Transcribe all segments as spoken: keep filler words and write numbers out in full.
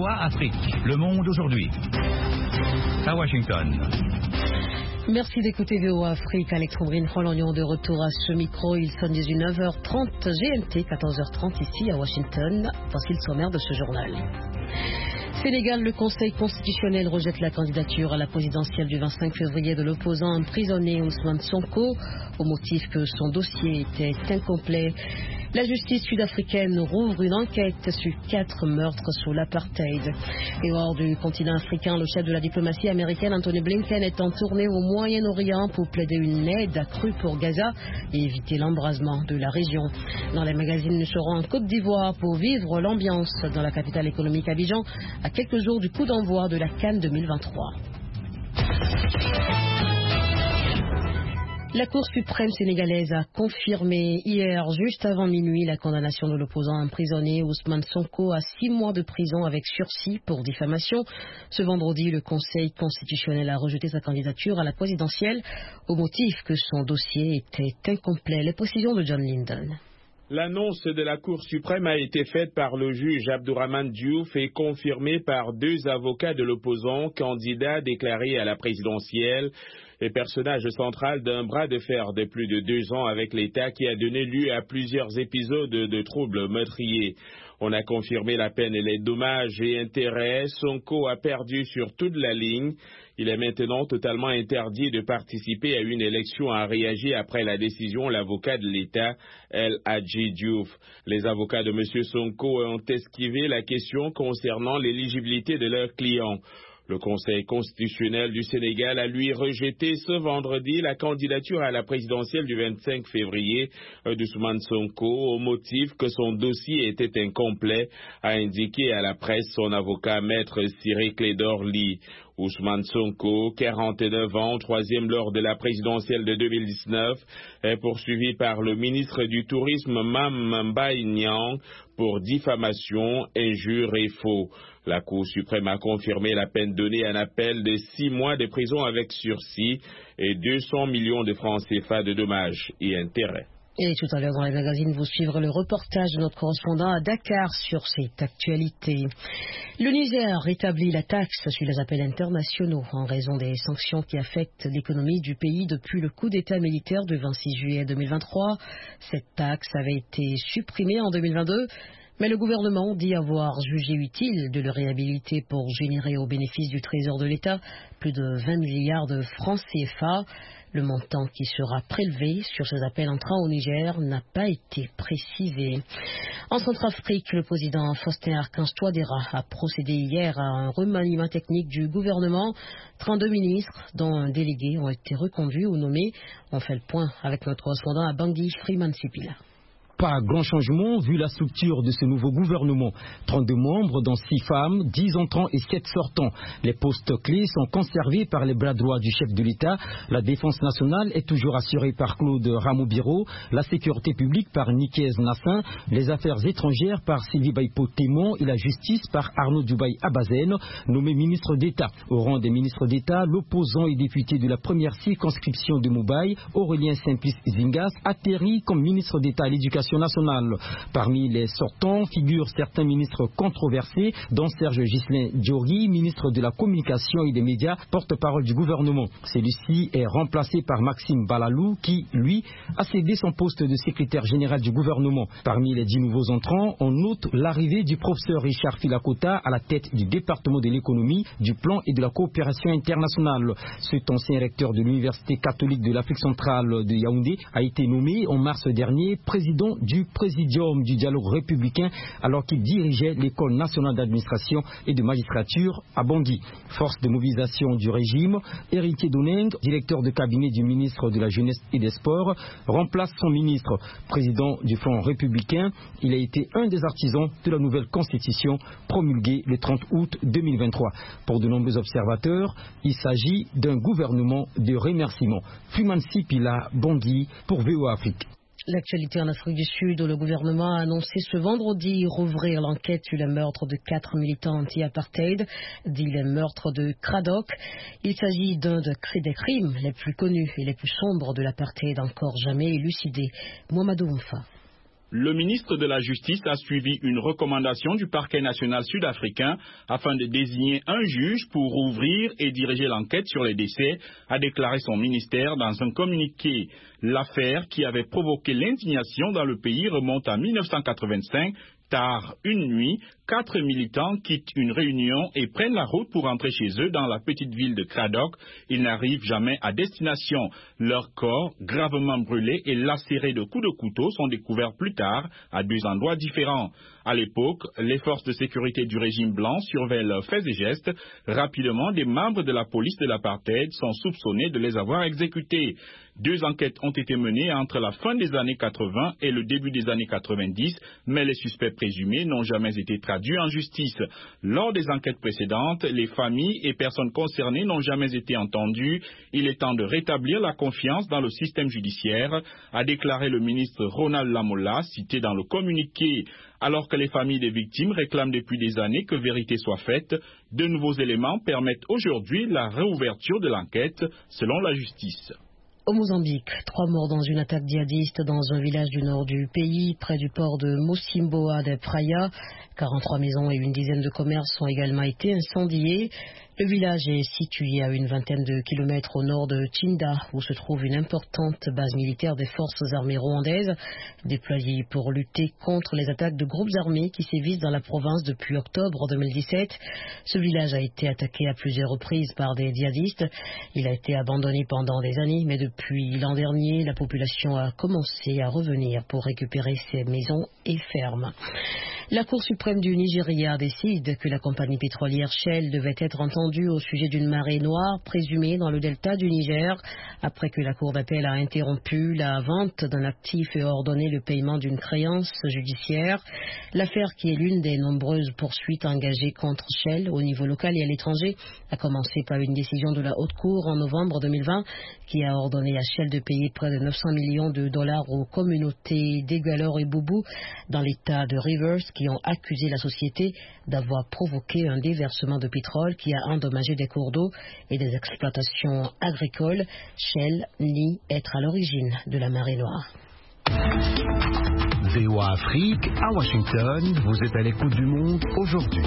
O A Afrique, le monde aujourd'hui. À Washington. Merci d'écouter V O A Afrique. Alex Robrine, Roland de retour à ce micro. Il sonne dix-neuf heures trente G M T, quatorze heures trente ici à Washington. Voici le sommaire de ce journal. Sénégal, le Conseil constitutionnel rejette la candidature à la présidentielle du vingt-cinq février de l'opposant emprisonné Ousmane Sonko au motif que son dossier était incomplet. La justice sud-africaine rouvre une enquête sur quatre meurtres sous l'apartheid. Et hors du continent africain, le chef de la diplomatie américaine, Anthony Blinken, est en tournée au Moyen-Orient pour plaider une aide accrue pour Gaza et éviter l'embrasement de la région. Dans les magazines, nous serons en Côte d'Ivoire pour vivre l'ambiance dans la capitale économique Abidjan à quelques jours du coup d'envoi de la CAN deux mille vingt-trois. La Cour suprême sénégalaise a confirmé hier, juste avant minuit, la condamnation de l'opposant emprisonné Ousmane Sonko à six mois de prison avec sursis pour diffamation. Ce vendredi, le Conseil constitutionnel a rejeté sa candidature à la présidentielle au motif que son dossier était incomplet. Les précisions de John Linden. L'annonce de la Cour suprême a été faite par le juge Abdourahmane Diouf et confirmée par deux avocats de l'opposant, candidat déclaré à la présidentielle et personnage central d'un bras de fer de plus de deux ans avec l'État qui a donné lieu à plusieurs épisodes de troubles meurtriers. On a confirmé la peine et les dommages et intérêts. Sonko a perdu sur toute la ligne. Il est maintenant totalement interdit de participer à une élection, a réagi après la décision l'avocat de l'État, El Hadji Diouf. Les avocats de M. Sonko ont esquivé la question concernant l'éligibilité de leurs clients. Le Conseil constitutionnel du Sénégal a lui rejeté ce vendredi la candidature à la présidentielle du vingt-cinq février d'Ousmane Sonko au motif que son dossier était incomplet, a indiqué à la presse son avocat maître Ciré Clédor Ly. Ousmane Sonko, quarante-neuf ans, troisième lors de la présidentielle de deux mille dix-neuf, est poursuivi par le ministre du Tourisme Mame Mbaye Niang pour diffamation, injure et faux. La Cour suprême a confirmé la peine donnée en appel de six mois de prison avec sursis et deux cents millions de francs C F A de dommages et intérêts. Et tout à l'heure dans les magazines, vous suivrez le reportage de notre correspondant à Dakar sur cette actualité. Le Niger rétablit la taxe sur les appels internationaux en raison des sanctions qui affectent l'économie du pays depuis le coup d'État militaire du vingt-six juillet deux mille vingt-trois. Cette taxe avait été supprimée en deux mille vingt-deux. Mais le gouvernement dit avoir jugé utile de le réhabiliter pour générer au bénéfice du Trésor de l'État plus de vingt milliards de francs C F A. Le montant qui sera prélevé sur ces appels entrant au Niger n'a pas été précisé. En Centrafrique, le président Faustin Archange Touadéra a procédé hier à un remaniement technique du gouvernement. trente-deux ministres, dont un délégué, ont été reconduits ou nommés. On fait le point avec notre correspondant à Bangui, Freeman Sipila. Pas grand changement vu la structure de ce nouveau gouvernement. trente-deux membres, dont six femmes, dix entrants et sept sortants. Les postes clés sont conservés par les bras droits du chef de l'État. La défense nationale est toujours assurée par Claude Rameau-Biro, la sécurité publique par Nikez Nassin, les affaires étrangères par Sylvie Baïpo-Témon et la justice par Arnaud Dubaï Abazen, nommé ministre d'État. Au rang des ministres d'État, l'opposant et député de la première circonscription de Moubaï, Aurélien Simplice Zingas, atterrit comme ministre d'État à l'éducation nationale. Parmi les sortants figurent certains ministres controversés, dont Serge Ghislain Diori, ministre de la Communication et des Médias, porte-parole du gouvernement. Celui-ci est remplacé par Maxime Balalou, qui, lui, a cédé son poste de secrétaire général du gouvernement. Parmi les dix nouveaux entrants, on note l'arrivée du professeur Richard Filakota à la tête du département de l'économie, du plan et de la coopération internationale. Cet ancien recteur de l'Université catholique de l'Afrique centrale de Yaoundé a été nommé en mars dernier président du présidium du dialogue républicain alors qu'il dirigeait l'école nationale d'administration et de magistrature à Bangui. Force de mobilisation du régime, Héritier Doneng, directeur de cabinet du ministre de la Jeunesse et des Sports, remplace son ministre. Président du Front républicain, il a été un des artisans de la nouvelle constitution promulguée le trente août deux mille vingt-trois. Pour de nombreux observateurs, il s'agit d'un gouvernement de remerciement. Freeman Sipila, Bangui, pour V O A Afrique. L'actualité en Afrique du Sud, où le gouvernement a annoncé ce vendredi rouvrir l'enquête sur le meurtre de quatre militants anti-apartheid, dit les meurtres de Cradock. Il s'agit d'un des crimes les plus connus et les plus sombres de l'apartheid encore jamais élucidés. Mohamedou Mfa. Le ministre de la Justice a suivi une recommandation du parquet national sud-africain afin de désigner un juge pour ouvrir et diriger l'enquête sur les décès, a déclaré son ministère dans un communiqué. L'affaire qui avait provoqué l'indignation dans le pays remonte à mille neuf cent quatre-vingt-cinq. Tard une nuit, quatre militants quittent une réunion et prennent la route pour rentrer chez eux dans la petite ville de Cradock. Ils n'arrivent jamais à destination. Leurs corps, gravement brûlés et lacérés de coups de couteau, sont découverts plus tard à deux endroits différents. À l'époque, les forces de sécurité du régime blanc surveillent leurs faits et gestes. Rapidement, des membres de la police de l'apartheid sont soupçonnés de les avoir exécutés. Deux enquêtes ont été menées entre la fin des années quatre-vingt et le début des années quatre-vingt-dix, mais les suspects présumés n'ont jamais été traduits en justice. Lors des enquêtes précédentes, les familles et personnes concernées n'ont jamais été entendues. Il est temps de rétablir la confiance dans le système judiciaire, a déclaré le ministre Ronald Lamola, cité dans le communiqué. Alors que les familles des victimes réclament depuis des années que vérité soit faite, de nouveaux éléments permettent aujourd'hui la réouverture de l'enquête, selon la justice. Au Mozambique, trois morts dans une attaque djihadiste dans un village du nord du pays, près du port de Mocimboa de Praia. quarante-trois maisons et une dizaine de commerces ont également été incendiés. Le village est situé à une vingtaine de kilomètres au nord de Tinda, où se trouve une importante base militaire des forces armées rwandaises, déployée pour lutter contre les attaques de groupes armés qui sévissent dans la province depuis octobre deux mille dix-sept. Ce village a été attaqué à plusieurs reprises par des djihadistes. Il a été abandonné pendant des années, mais depuis l'an dernier, la population a commencé à revenir pour récupérer ses maisons et fermes. La Cour suprême du Nigeria décide que la compagnie pétrolière Shell devait être entendue au sujet d'une marée noire présumée dans le delta du Niger, après que la Cour d'appel a interrompu la vente d'un actif et ordonné le paiement d'une créance judiciaire. L'affaire, qui est l'une des nombreuses poursuites engagées contre Shell au niveau local et à l'étranger, a commencé par une décision de la Haute Cour en novembre deux mille vingt qui a ordonné à Shell de payer près de neuf cents millions de dollars aux communautés d'Egalor et Boubou dans l'état de Rivers, qui ont accusé la société d'avoir provoqué un déversement de pétrole qui a endommagé des cours d'eau et des exploitations agricoles. Shell nie être à l'origine de la marée noire. V O A Afrique, à Washington, vous êtes à l'écoute du monde aujourd'hui.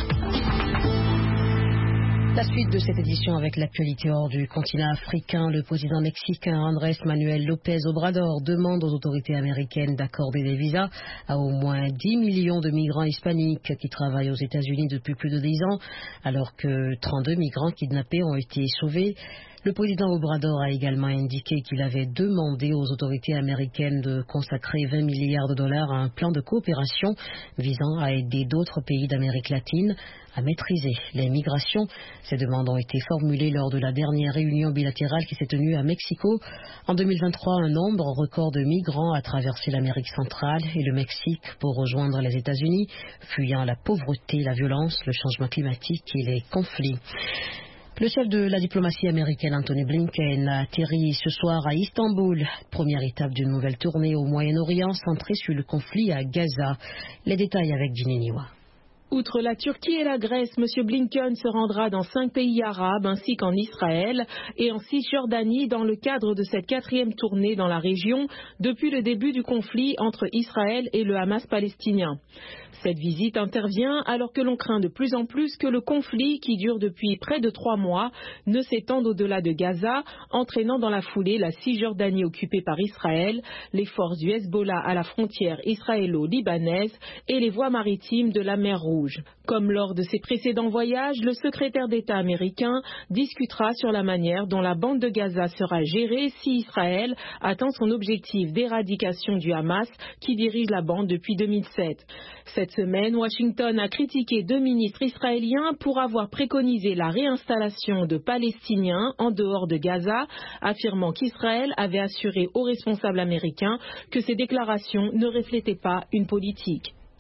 La suite de cette édition avec l'actualité hors du continent africain. Le président mexicain Andrés Manuel López Obrador demande aux autorités américaines d'accorder des visas à au moins dix millions de migrants hispaniques qui travaillent aux États-Unis depuis plus de dix ans, alors que trente-deux migrants kidnappés ont été sauvés. Le président Obrador a également indiqué qu'il avait demandé aux autorités américaines de consacrer vingt milliards de dollars à un plan de coopération visant à aider d'autres pays d'Amérique latine à maîtriser les migrations. Ces demandes ont été formulées lors de la dernière réunion bilatérale qui s'est tenue à Mexico. En deux mille vingt-trois, un nombre record de migrants a traversé l'Amérique centrale et le Mexique pour rejoindre les États-Unis, fuyant la pauvreté, la violence, le changement climatique et les conflits. Le chef de la diplomatie américaine, Anthony Blinken, a atterri ce soir à Istanbul, première étape d'une nouvelle tournée au Moyen-Orient centrée sur le conflit à Gaza. Les détails avec Ginny Niwa. Outre la Turquie et la Grèce, M. Blinken se rendra dans cinq pays arabes ainsi qu'en Israël et en Cisjordanie dans le cadre de cette quatrième tournée dans la région depuis le début du conflit entre Israël et le Hamas palestinien. Cette visite intervient alors que l'on craint de plus en plus que le conflit, qui dure depuis près de trois mois, ne s'étende au-delà de Gaza, entraînant dans la foulée la Cisjordanie occupée par Israël, les forces du Hezbollah à la frontière israélo-libanaise et les voies maritimes de la mer Rouge. Comme lors de ses précédents voyages, le secrétaire d'État américain discutera sur la manière dont la bande de Gaza sera gérée si Israël atteint son objectif d'éradication du Hamas qui dirige la bande depuis deux mille sept. Cette semaine, Washington a critiqué deux ministres israéliens pour avoir préconisé la réinstallation de Palestiniens en dehors de Gaza, affirmant qu'Israël avait assuré aux responsables américains que ces déclarations ne reflétaient pas une politique.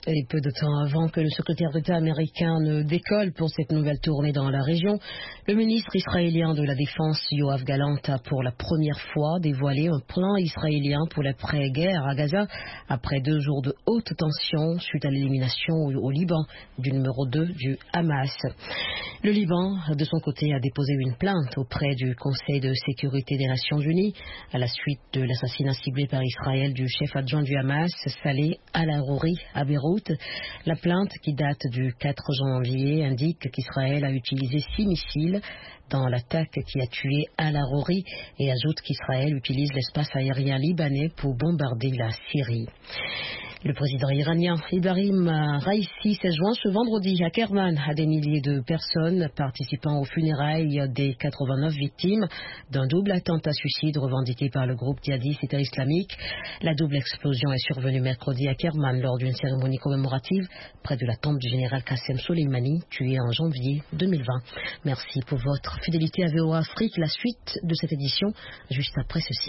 Et peu de temps avant que le secrétaire d'État américain ne décolle pour cette nouvelle tournée dans la région, le ministre israélien de la Défense, Yoav Gallant, a pour la première fois dévoilé un plan israélien pour l'après-guerre à Gaza, après deux jours de haute tension suite à l'élimination au Liban du numéro deux du Hamas. Le Liban, de son côté, a déposé une plainte auprès du Conseil de sécurité des Nations Unies à la suite de l'assassinat ciblé par Israël du chef adjoint du Hamas, Saleh al-Arouri, à Beyrouth. La plainte, qui date du quatre janvier, indique qu'Israël a utilisé six missiles dans l'attaque qui a tué al-Arouri et ajoute qu'Israël utilise l'espace aérien libanais pour bombarder la Syrie. Le président iranien Ibrahim Raïssi s'est joint ce vendredi à Kerman à des milliers de personnes participant aux funérailles des quatre-vingt-neuf victimes d'un double attentat suicide revendiqué par le groupe djihadiste État islamique. La double explosion est survenue mercredi à Kerman lors d'une cérémonie commémorative près de la tombe du général Qassem Soleimani, tué en janvier deux mille vingt. Merci pour votre fidélité à V O A Afrique. La suite de cette édition juste après ceci.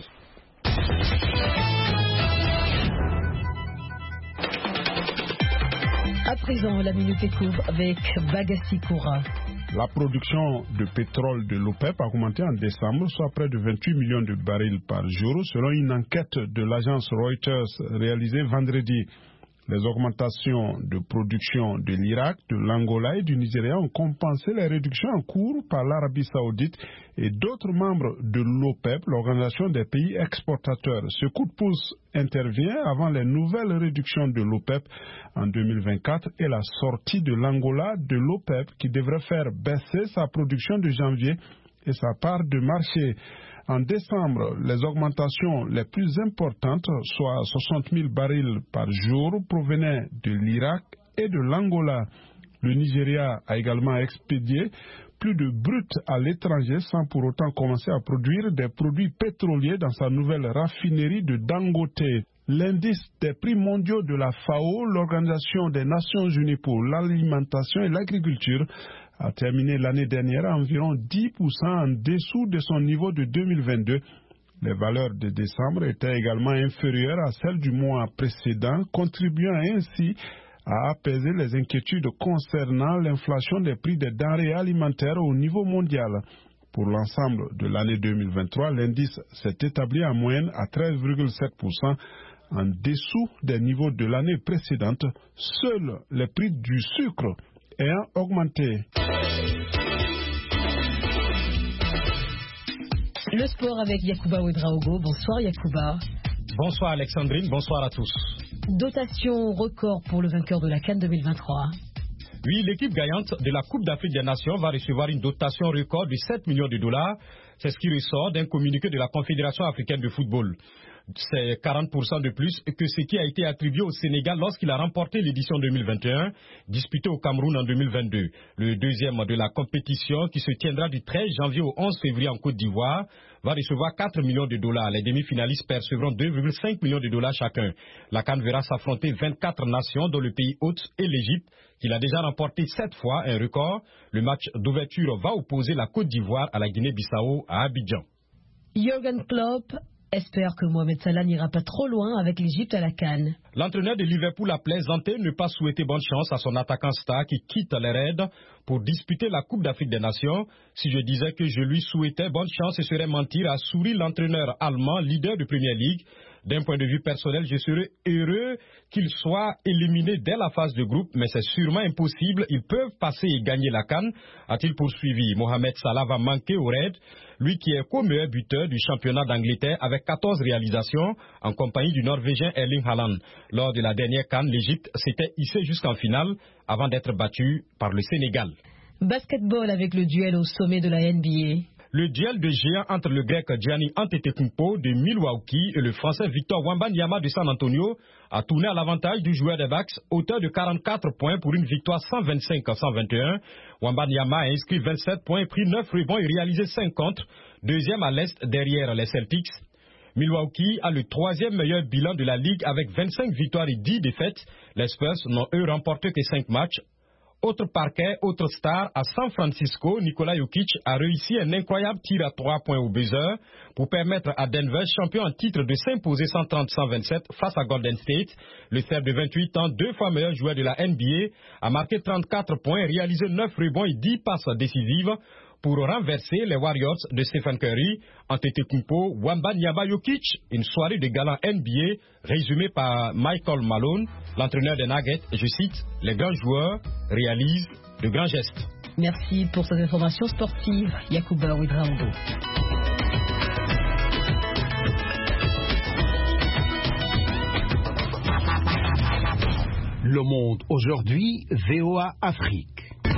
À présent, la Minute Éco avec Bagassi Koura. La production de pétrole de l'OPEP a augmenté en décembre, soit près de vingt-huit millions de barils par jour, selon une enquête de l'agence Reuters réalisée vendredi. Les augmentations de production de l'Irak, de l'Angola et du Nigeria ont compensé les réductions en cours par l'Arabie Saoudite et d'autres membres de l'OPEP, l'organisation des pays exportateurs. Ce coup de pouce intervient avant les nouvelles réductions de l'OPEP en deux mille vingt-quatre et la sortie de l'Angola de l'OPEP qui devrait faire baisser sa production de janvier et sa part de marché. En décembre, les augmentations les plus importantes, soit soixante mille barils par jour, provenaient de l'Irak et de l'Angola. Le Nigeria a également expédié plus de brut à l'étranger sans pour autant commencer à produire des produits pétroliers dans sa nouvelle raffinerie de Dangote. L'indice des prix mondiaux de la F A O, l'Organisation des Nations Unies pour l'alimentation et l'agriculture, a terminé l'année dernière à environ dix pour cent en dessous de son niveau de deux mille vingt-deux. Les valeurs de décembre étaient également inférieures à celles du mois précédent, contribuant ainsi à apaiser les inquiétudes concernant l'inflation des prix des denrées alimentaires au niveau mondial. Pour l'ensemble de l'année deux mille vingt-trois, l'indice s'est établi en moyenne à treize virgule sept pour cent, en dessous des niveaux de l'année précédente. Seuls les prix du sucre ayant augmenté. Le sport avec Yacouba Ouedraogo. Bonsoir Yacouba. Bonsoir Alexandrine, bonsoir à tous. Dotation record pour le vainqueur de la CAN deux mille vingt-trois. Oui, l'équipe gagnante de la Coupe d'Afrique des Nations va recevoir une dotation record de sept millions de dollars. C'est ce qui ressort d'un communiqué de la Confédération africaine de football. C'est quarante pour cent de plus que ce qui a été attribué au Sénégal lorsqu'il a remporté l'édition deux mille vingt et un, disputée au Cameroun en deux mille vingt-deux. Le deuxième de la compétition, qui se tiendra du treize janvier au onze février en Côte d'Ivoire, va recevoir quatre millions de dollars. Les demi-finalistes percevront deux virgule cinq millions de dollars chacun. La CAN verra s'affronter vingt-quatre nations, dont le pays hôte et l'Égypte, qui l'a déjà remporté sept fois, un record. Le match d'ouverture va opposer la Côte d'Ivoire à la Guinée-Bissau à Abidjan. Jürgen Klopp espère que Mohamed Salah n'ira pas trop loin avec l'Égypte à la CAN. L'entraîneur de Liverpool a plaisanté ne pas souhaiter bonne chance à son attaquant star qui quitte les Reds pour disputer la Coupe d'Afrique des Nations. Si je disais que je lui souhaitais bonne chance, ce serait mentir, a souri l'entraîneur allemand, leader de Premier League. D'un point de vue personnel, je serais heureux qu'il soit éliminé dès la phase de groupe, mais c'est sûrement impossible. Ils peuvent passer et gagner la CAN, a-t-il poursuivi. Mohamed Salah va manquer au Reds, lui qui est co-meilleur buteur du championnat d'Angleterre avec quatorze réalisations en compagnie du Norvégien Erling Haaland. Lors de la dernière CAN, l'Égypte s'était hissée jusqu'en finale avant d'être battue par le Sénégal. Basketball avec le duel au sommet de la N B A. Le duel de géant entre le grec Giannis Antetokounmpo de Milwaukee et le français Victor Wembanyama de San Antonio a tourné à l'avantage du joueur des Bucks, auteur de quarante-quatre points pour une victoire cent vingt-cinq à cent vingt et un. Wembanyama a inscrit vingt-sept points, pris neuf rebonds et réalisé cinq contre, deuxième à l'Est derrière les Celtics. Milwaukee a le troisième meilleur bilan de la Ligue avec vingt-cinq victoires et dix défaites. Les Spurs n'ont eux remporté que cinq matchs. Autre parquet, autre star, à San Francisco, Nikola Jokic a réussi un incroyable tir à trois points au buzzer pour permettre à Denver, champion en titre, de s'imposer cent trente à cent vingt-sept face à Golden State. Le Serbe de vingt-huit ans, deux fois meilleur joueur de la N B A, a marqué trente-quatre points, réalisé neuf rebonds et dix passes décisives pour renverser les Warriors de Stephen Curry. Antetokounmpo, Wembanyama Jokic, une soirée de galant N B A résumée par Michael Malone, l'entraîneur des Nuggets. Je cite, les grands joueurs réalisent de grands gestes. Merci pour cette information sportive, Yacouba Ouedraogo. Le Monde aujourd'hui, V O A Afrique.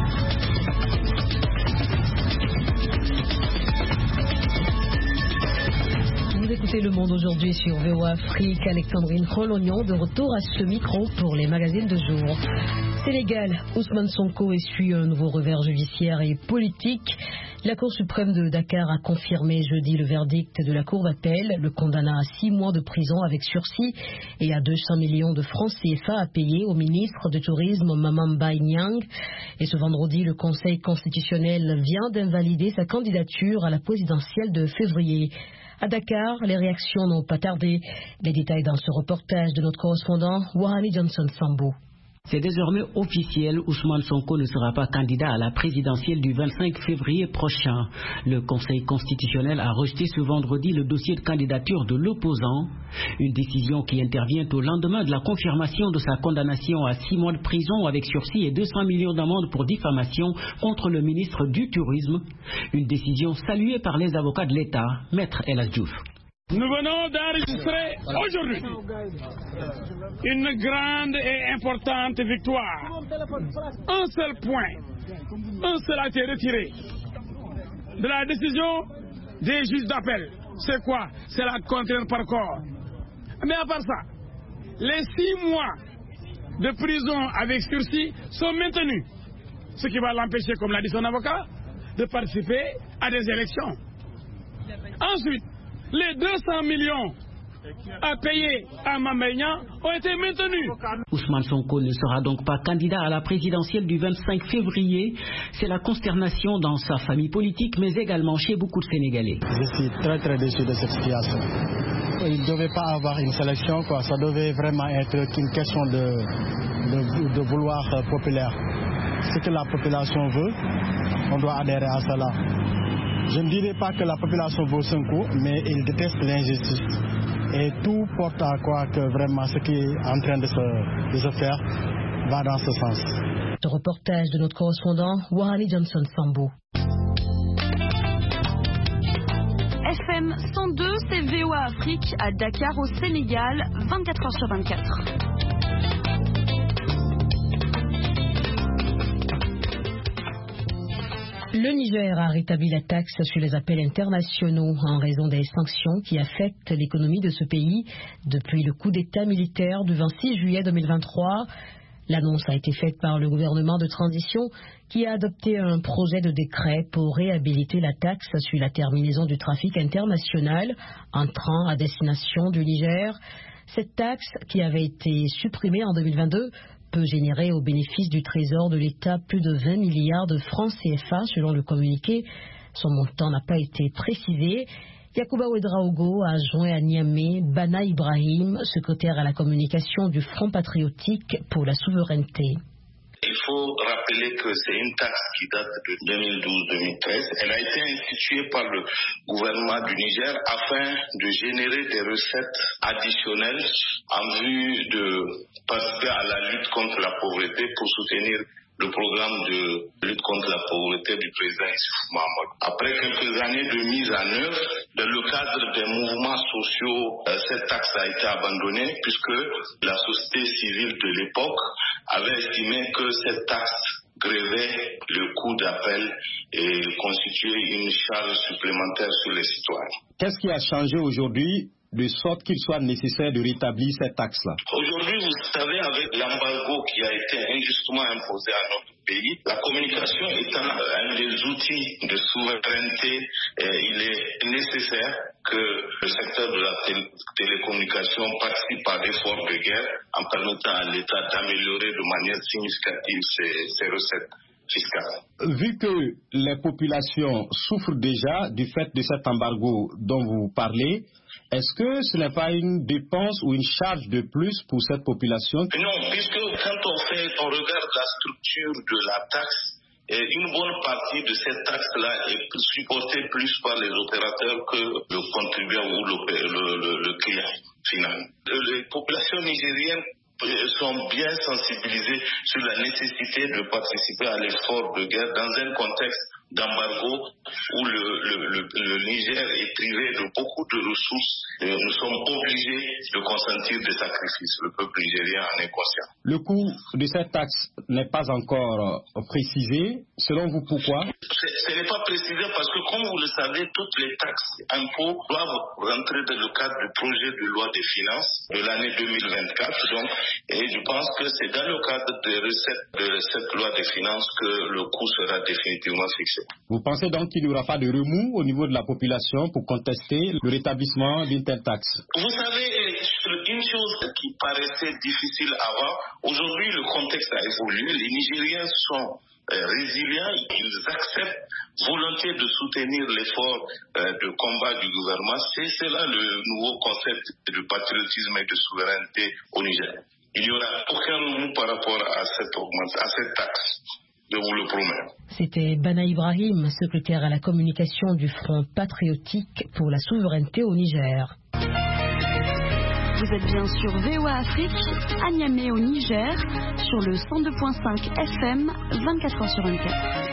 Vous écoutez Le Monde aujourd'hui sur V O A Afrique. Alexandrine Rolognon de retour à ce micro pour les magazines de jour. Sénégal, Ousmane Sonko essuie un nouveau revers judiciaire et politique. La Cour suprême de Dakar a confirmé jeudi le verdict de la Cour d'appel, le condamnant à six mois de prison avec sursis et à deux cents millions de francs C F A à payer au ministre du Tourisme Maman Mbaye Niang. Et ce vendredi, le Conseil constitutionnel vient d'invalider sa candidature à la présidentielle de février. À Dakar, les réactions n'ont pas tardé. Les détails dans ce reportage de notre correspondant Wahani Johnson Sambo. C'est désormais officiel, Ousmane Sonko ne sera pas candidat à la présidentielle du vingt-cinq février prochain. Le Conseil constitutionnel a rejeté ce vendredi le dossier de candidature de l'opposant. Une décision qui intervient au lendemain de la confirmation de sa condamnation à six mois de prison avec sursis et deux cents millions d'amende pour diffamation contre le ministre du Tourisme. Une décision saluée par les avocats de l'État, Maître El Hadj Diouf. Nous venons d'enregistrer aujourd'hui une grande et importante victoire. Un seul point, un seul a été retiré de la décision des juges d'appel. C'est quoi? C'est la contrainte par corps. Mais à part ça, les six mois de prison avec sursis sont maintenus, ce qui va l'empêcher, comme l'a dit son avocat, de participer à des élections. Ensuite, les deux cents millions à payer à Mamegna ont été maintenus. Ousmane Sonko ne sera donc pas candidat à la présidentielle du vingt-cinq février. C'est la consternation dans sa famille politique, mais également chez beaucoup de Sénégalais. Je suis très très déçu de cette situation. Il ne devait pas avoir une sélection, quoi. Ça devait vraiment être une question de, de, de vouloir populaire. Ce que la population veut, on doit adhérer à cela. Je ne dirais pas que la population vaut Sonko, mais il déteste l'injustice. Et tout porte à croire que vraiment ce qui est en train de se, de se faire va dans ce sens. Ce reportage de notre correspondant Wahani Johnson Sambo. F M cent deux, c'est V O A Afrique à Dakar au Sénégal, vingt-quatre heures sur vingt-quatre. Le Niger a rétabli la taxe sur les appels internationaux en raison des sanctions qui affectent l'économie de ce pays depuis le coup d'État militaire du vingt-six juillet deux mille vingt-trois. L'annonce a été faite par le gouvernement de transition qui a adopté un projet de décret pour réhabiliter la taxe sur la terminaison du trafic international entrant à destination du Niger. Cette taxe, qui avait été supprimée en deux mille vingt-deux, peut générer au bénéfice du Trésor de l'État plus de vingt milliards de francs C F A selon le communiqué. Son montant n'a pas été précisé. Yacouba Ouedraogo a joint à Niamey Bana Ibrahim, secrétaire à la communication du Front patriotique pour la souveraineté. Il faut rappeler que c'est une taxe qui date de deux mille douze deux mille treize. Elle a été instituée par le gouvernement du Niger afin de générer des recettes additionnelles en vue de participer à la lutte contre la pauvreté pour soutenir le programme de lutte contre la pauvreté du président Issoufou Mahamadou. Après quelques années de mise en œuvre, dans le cadre des mouvements sociaux, cette taxe a été abandonnée puisque la société civile de l'époque avait estimé que cette taxe grévait le coût d'appel et constituait une charge supplémentaire sur les citoyens. Qu'est-ce qui a changé aujourd'hui de sorte qu'il soit nécessaire de rétablir cette taxe-là? Aujourd'hui, vous savez, avec l'embargo qui a été injustement imposé à notre pays, la communication étant un des outils de souveraineté, il est nécessaire que le secteur de la télé- télécommunication participe à l'effort de guerre en permettant à l'État d'améliorer de manière significative ses, ses recettes fiscales. Vu que les populations souffrent déjà du fait de cet embargo dont vous parlez, est-ce que ce n'est pas une dépense ou une charge de plus pour cette population? Non, puisque quand on fait, on regarde la structure de la taxe, et une bonne partie de cette taxe-là est supportée plus par les opérateurs que le contribuable ou le, le, le, le client final. Les populations nigériennes sont bien sensibilisées sur la nécessité de participer à l'effort de guerre dans un contexte d'embargo où le, le, le, le Niger est privé de beaucoup de ressources. Et nous sommes obligés de consentir des sacrifices. Le peuple nigérien en est conscient. Le coût de cette taxe n'est pas encore précisé. Selon vous, pourquoi? Ce n'est pas précisé parce que, comme vous le savez, toutes les taxes, impôts doivent rentrer dans le cadre du projet de loi des finances de l'année deux mille vingt-quatre. Donc, et je pense que c'est dans le cadre des recettes de cette loi des finances que le coût sera définitivement fixé. Vous pensez donc qu'il n'y aura pas de remous au niveau de la population pour contester le rétablissement d'une telle taxe? Vous savez, une chose qui paraissait difficile avant, aujourd'hui le contexte a évolué. Les Nigériens sont euh, résilients, ils acceptent volontiers de soutenir l'effort euh, de combat du gouvernement. C'est cela le nouveau concept de patriotisme et de souveraineté au Niger. Il n'y aura aucun remous par rapport à cette augmentation, à cette taxe. Je vous le promets. C'était Bana Ibrahim, secrétaire à la communication du Front patriotique pour la souveraineté au Niger. Vous êtes bien sur V O A Afrique, à Niamey au Niger, sur le cent deux virgule cinq F M, vingt-quatre heures sur vingt-quatre.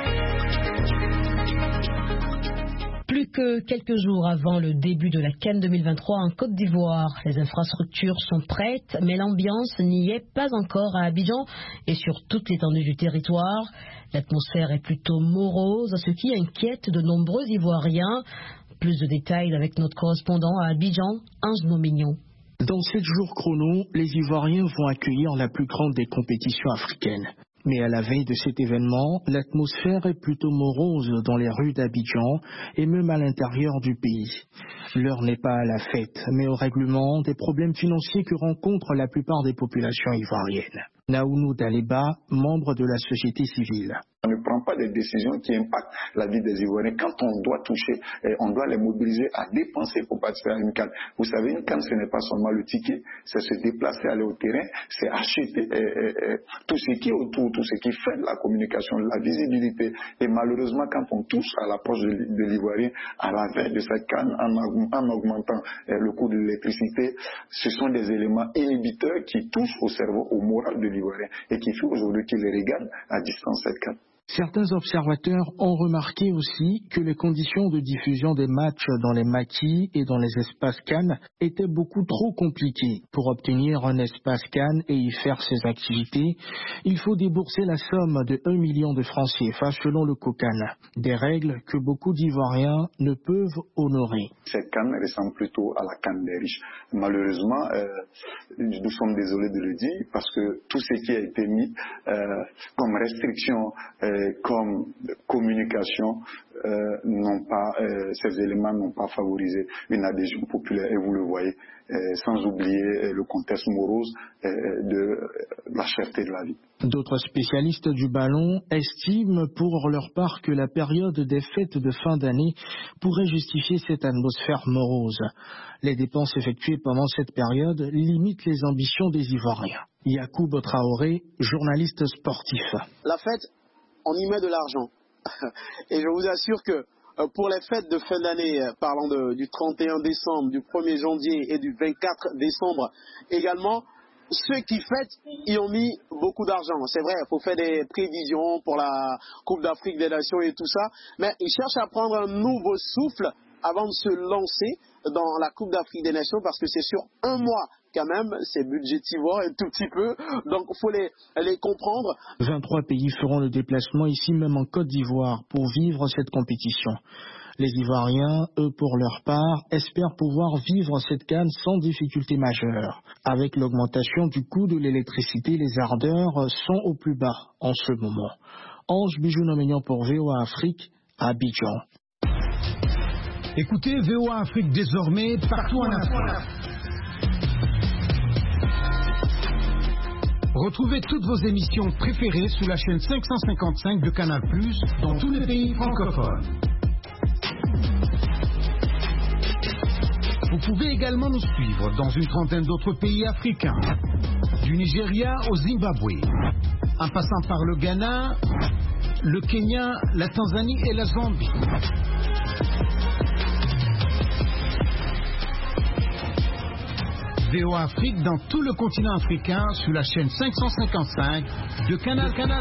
Plus que quelques jours avant le début de la CAN deux mille vingt-trois en Côte d'Ivoire, les infrastructures sont prêtes, mais l'ambiance n'y est pas encore à Abidjan et sur toute l'étendue du territoire. L'atmosphère est plutôt morose, ce qui inquiète de nombreux Ivoiriens. Plus de détails avec notre correspondant à Abidjan, Ange Nomignon. Dans sept jours chrono, les Ivoiriens vont accueillir la plus grande des compétitions africaines. Mais à la veille de cet événement, l'atmosphère est plutôt morose dans les rues d'Abidjan et même à l'intérieur du pays. L'heure n'est pas à la fête, mais au règlement des problèmes financiers que rencontrent la plupart des populations ivoiriennes. Naounou Daleba, membre de la société civile. On ne prend pas des décisions qui impactent la vie des Ivoiriens. Quand on doit toucher, on doit les mobiliser à dépenser pour participer à une CAN. Vous savez, une CAN, ce n'est pas seulement le ticket, c'est se déplacer, aller au terrain, c'est acheter et, et, et, tout ce qui est autour, tout ce qui fait de la communication, la visibilité. Et malheureusement, quand on touche à l'approche de, de l'Ivoirien, à la veille de cette CAN, en, en augmentant le coût de l'électricité, ce sont des éléments inhibiteurs qui touchent au cerveau, au moral de l'Ivoirien et qui fait aujourd'hui qu'il les regarde à distance cette CAN. Certains observateurs ont remarqué aussi que les conditions de diffusion des matchs dans les maquis et dans les espaces CAN étaient beaucoup trop compliquées. Pour obtenir un espace CAN et y faire ses activités, il faut débourser la somme de un million de francs C F A selon le COCAN. Des règles que beaucoup d'Ivoiriens ne peuvent honorer. Cette CAN ressemble plutôt à la CAN des riches. Malheureusement, euh, nous sommes désolés de le dire parce que tout ce qui a été mis euh, comme restriction euh, comme communication, euh, n'ont pas, euh, ces éléments n'ont pas favorisé une adhésion populaire et vous le voyez, euh, sans oublier euh, le contexte morose euh, de euh, la cherté de la vie. D'autres spécialistes du ballon estiment pour leur part que la période des fêtes de fin d'année pourrait justifier cette atmosphère morose. Les dépenses effectuées pendant cette période limitent les ambitions des Ivoiriens. Yacoub Traoré, journaliste sportif. La fête, on y met de l'argent. Et je vous assure que pour les fêtes de fin d'année, parlant de, du trente et un décembre, du premier janvier et du vingt-quatre décembre également, ceux qui fêtent y ont mis beaucoup d'argent. C'est vrai, il faut faire des prévisions pour la Coupe d'Afrique des Nations et tout ça, mais ils cherchent à prendre un nouveau souffle avant de se lancer dans la Coupe d'Afrique des Nations parce que c'est sur un mois quand même, c'est budgétivore un tout petit peu, donc il faut les, les comprendre. vingt-trois pays feront le déplacement ici même en Côte d'Ivoire pour vivre cette compétition. Les Ivoiriens, eux pour leur part, espèrent pouvoir vivre cette CAN sans difficulté majeure. Avec l'augmentation du coût de l'électricité, les ardeurs sont au plus bas en ce moment. Ange Bijou Nomignon pour V O A Afrique, Abidjan. Écoutez V O A Afrique désormais partout en Afrique. Retrouvez toutes vos émissions préférées sur la chaîne cinq cent cinquante-cinq de Canal plus, dans tous les pays francophones. Vous pouvez également nous suivre dans une trentaine d'autres pays africains, du Nigeria au Zimbabwe, en passant par le Ghana, le Kenya, la Tanzanie et la Zambie. V O A Afrique dans tout le continent africain sur la chaîne cinq cent cinquante-cinq de Canal Canal.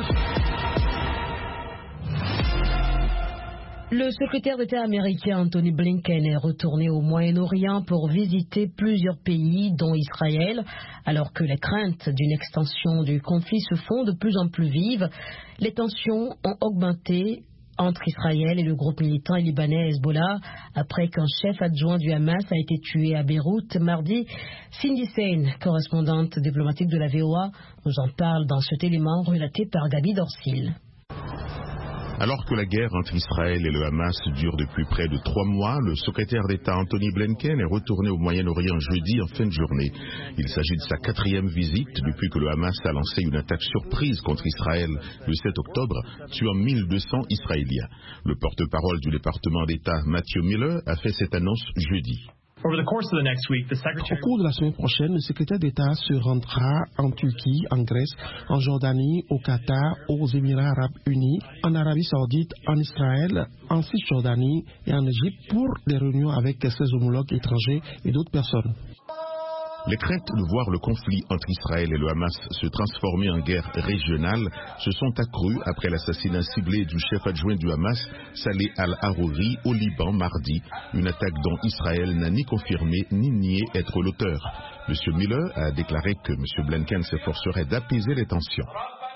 Le secrétaire d'État américain Anthony Blinken est retourné au Moyen-Orient pour visiter plusieurs pays, dont Israël, alors que les craintes d'une extension du conflit se font de plus en plus vives. Les tensions ont augmenté entre Israël et le groupe militant libanais Hezbollah après qu'un chef adjoint du Hamas a été tué à Beyrouth mardi. Cindy Sain, correspondante diplomatique de la V O A, nous en parle dans cet élément relaté par Gabi Dorsil. Alors que la guerre entre Israël et le Hamas dure depuis près de trois mois, le secrétaire d'État Anthony Blinken est retourné au Moyen-Orient jeudi en fin de journée. Il s'agit de sa quatrième visite depuis que le Hamas a lancé une attaque surprise contre Israël le sept octobre, tuant mille deux cents Israéliens. Le porte-parole du département d'État, Matthew Miller, a fait cette annonce jeudi. Au cours de la semaine prochaine, le secrétaire d'État se rendra en Turquie, en Grèce, en Jordanie, au Qatar, aux Émirats arabes unis, en Arabie saoudite, en Israël, en Cisjordanie et en Égypte pour des réunions avec ses homologues étrangers et d'autres personnes. Les craintes de voir le conflit entre Israël et le Hamas se transformer en guerre régionale se sont accrues après l'assassinat ciblé du chef adjoint du Hamas, Saleh al-Harouri, au Liban mardi, une attaque dont Israël n'a ni confirmé ni nié être l'auteur. M. Miller a déclaré que M. Blinken s'efforcerait d'apaiser les tensions.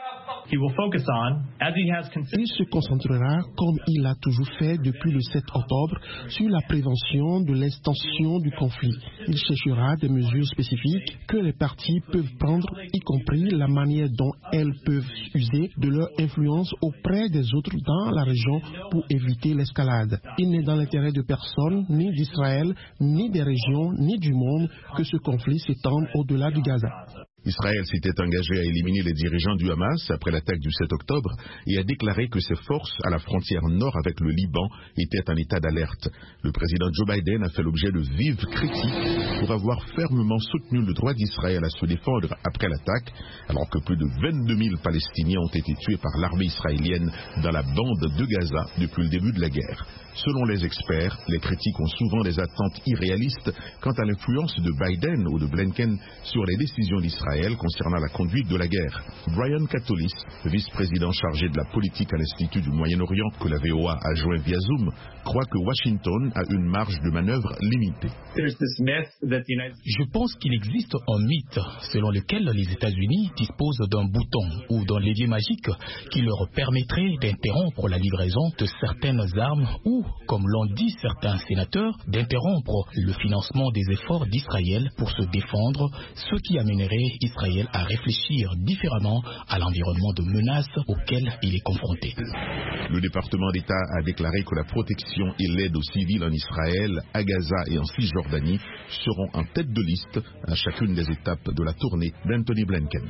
Il se concentrera, comme il l'a toujours fait depuis le sept octobre, sur la prévention de l'extension du conflit. Il cherchera des mesures spécifiques que les parties peuvent prendre, y compris la manière dont elles peuvent user de leur influence auprès des autres dans la région pour éviter l'escalade. Il n'est dans l'intérêt de personne, ni d'Israël, ni des régions, ni du monde, que ce conflit s'étende au-delà du Gaza. Israël s'était engagé à éliminer les dirigeants du Hamas après l'attaque du sept octobre et a déclaré que ses forces à la frontière nord avec le Liban étaient en état d'alerte. Le président Joe Biden a fait l'objet de vives critiques pour avoir fermement soutenu le droit d'Israël à se défendre après l'attaque, alors que plus de vingt-deux mille Palestiniens ont été tués par l'armée israélienne dans la bande de Gaza depuis le début de la guerre. Selon les experts, les critiques ont souvent des attentes irréalistes quant à l'influence de Biden ou de Blinken sur les décisions d'Israël concernant la conduite de la guerre. Brian Katolis, vice-président chargé de la politique à l'Institut du Moyen-Orient que la V O A a joint via Zoom, croit que Washington a une marge de manœuvre limitée. Je pense qu'il existe un mythe selon lequel les États-Unis disposent d'un bouton ou d'un levier magique qui leur permettrait d'interrompre la livraison de certaines armes ou, comme l'ont dit certains sénateurs, d'interrompre le financement des efforts d'Israël pour se défendre, ce qui amènerait Israël à réfléchir différemment à l'environnement de menaces auquel il est confronté. Le département d'État a déclaré que la protection et l'aide aux civils en Israël, à Gaza et en Cisjordanie seront en tête de liste à chacune des étapes de la tournée d'Anthony Blinken.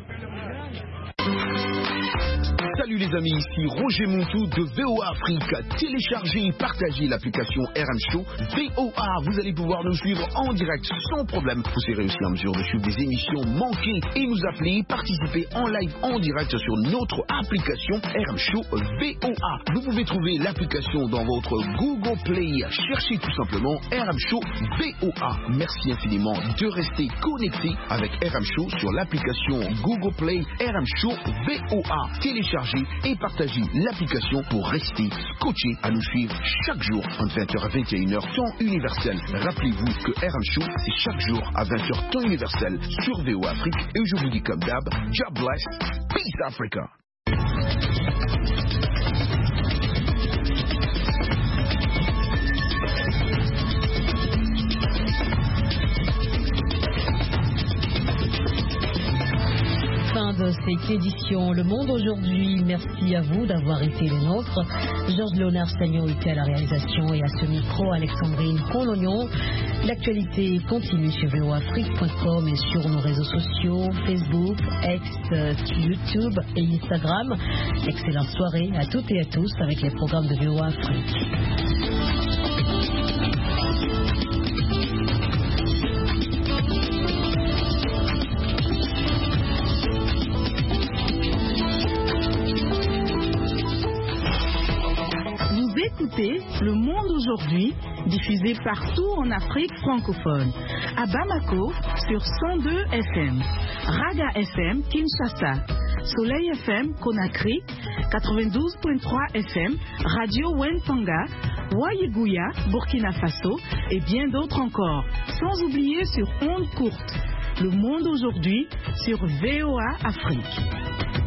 Salut les amis, ici Roger Montou de V O A Afrique. Téléchargez et partagez l'application R M Show V O A. Vous allez pouvoir nous suivre en direct sans problème. Vous serez aussi en mesure de suivre des émissions manquées et nous appeler, participer en live en direct sur notre application R M Show V O A. Vous pouvez trouver l'application dans votre Google Play. Cherchez tout simplement R M Show V O A. Merci infiniment de rester connecté avec R M Show sur l'application Google Play R M Show V O A. Téléchargez et partagez l'application pour rester scotché à nous suivre chaque jour entre vingt heures à vingt et une heures temps universel. Rappelez-vous que R M Show c'est chaque jour à vingt heures temps universel sur V O A Afrique et je vous dis comme d'hab, God bless, peace Africa. fin de cette édition Le Monde aujourd'hui. Merci à vous d'avoir été les nôtres. Georges Léonard Sagnon était à la réalisation et à ce micro Alexandrine Colognon. L'actualité continue sur v o afrique point com et sur nos réseaux sociaux Facebook, X, YouTube et Instagram. Excellente soirée à toutes et à tous avec les programmes de V O A Afrique. Écoutez Le Monde aujourd'hui, diffusé partout en Afrique francophone. À Bamako, sur cent deux F M. Raga F M, Kinshasa. Soleil F M, Conakry. quatre-vingt-douze virgule trois F M. Radio Wentanga. Wayiguya, Burkina Faso. Et bien d'autres encore. Sans oublier sur ondes courtes. Le Monde aujourd'hui, sur V O A Afrique.